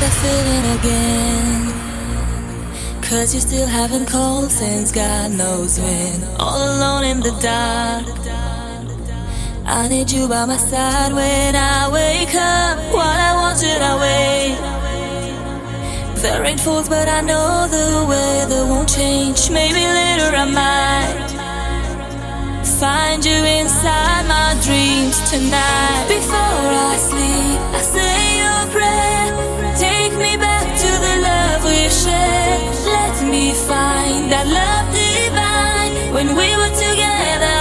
that feeling again. 'Cause you still haven't called since God knows when. All alone in the dark, I need you by my side when I wake up. What I want should I wait? The rain falls but I know the weather won't change. Maybe later I might find you inside my dreams tonight. Before I sleep, I say your prayer. Take me back to the love we shared. Let me find that love divine when we were together.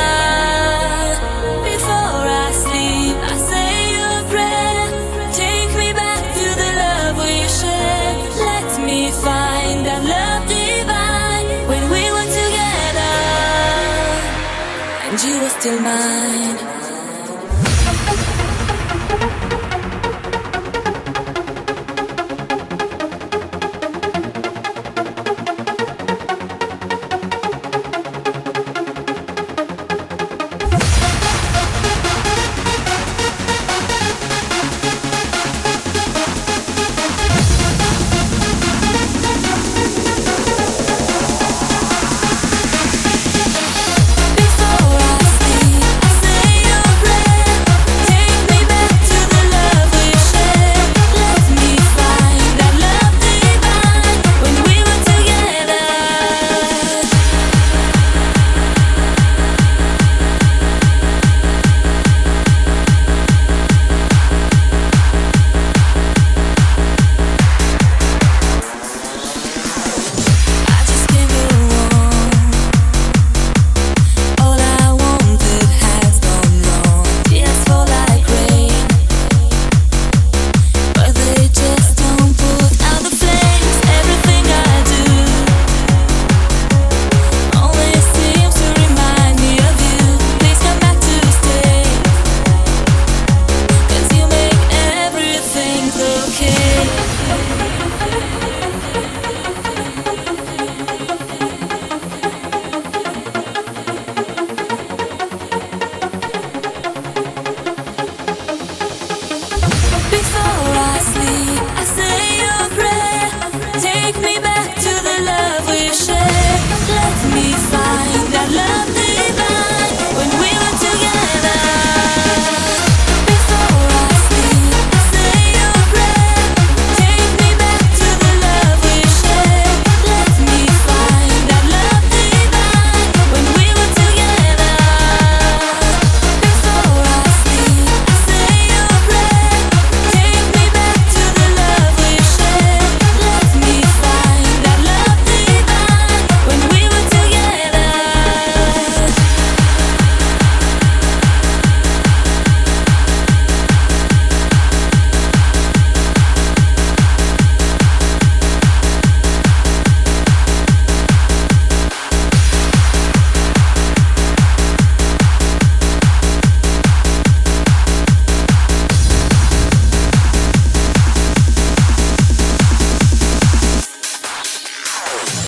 Before I sleep, I say your prayer. Take me back to the love we shared. Let me find that love divine when we were together. And you were still mine.